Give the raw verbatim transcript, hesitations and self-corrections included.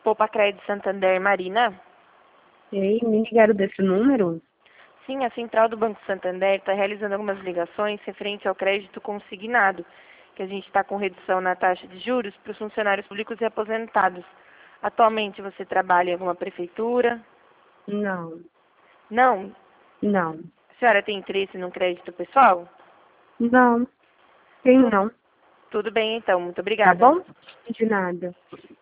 Poupa Crédito Santander, Marina? Ei, me ligaram desse número? Sim, a central do Banco Santander está realizando algumas ligações referente ao crédito consignado, que a gente está com redução na taxa de juros para os funcionários públicos e aposentados. Atualmente você trabalha em alguma prefeitura? Não, Não? não, A senhora tem interesse no crédito pessoal? não, tem não. Tudo bem então, muito Tá obrigada. bom? De nada.